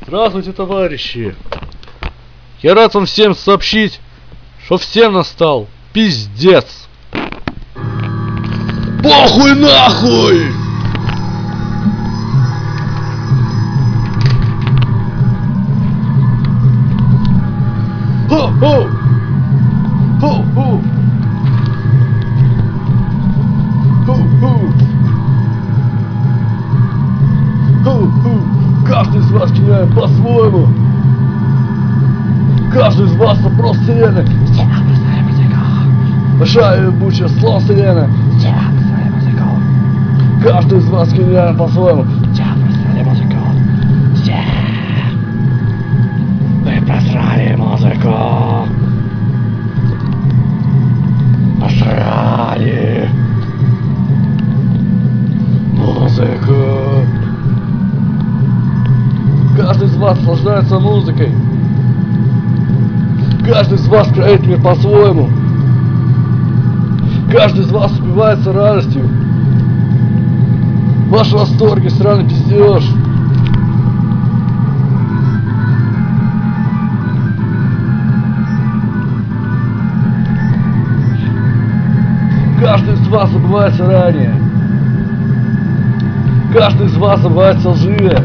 Здравствуйте, товарищи! Я рад вам всем сообщить, что всем настал пиздец! Похуй нахуй! Хо-хо! Хо-хо! Хо-хо! Хо-хо! Каждый из вас кидает по-своему. Каждый из вас вопрос вселенной. Большая ебучая слон вселенной. Каждый из вас кидает по-своему. Вы просрали музыку. Просрали музыку. Каждый из вас наслаждается музыкой. Каждый из вас кроит мир по-своему. Каждый из вас упивается радостью. Ваш восторг и сраный пиздеж. Каждый из вас забывается ранее. Каждый из вас забывается лживее.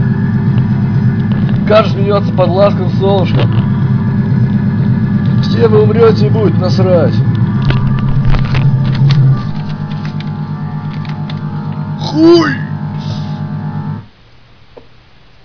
Каждый смеется под ласковым солнышком. Все вы умрете и будет насрать. Хуй!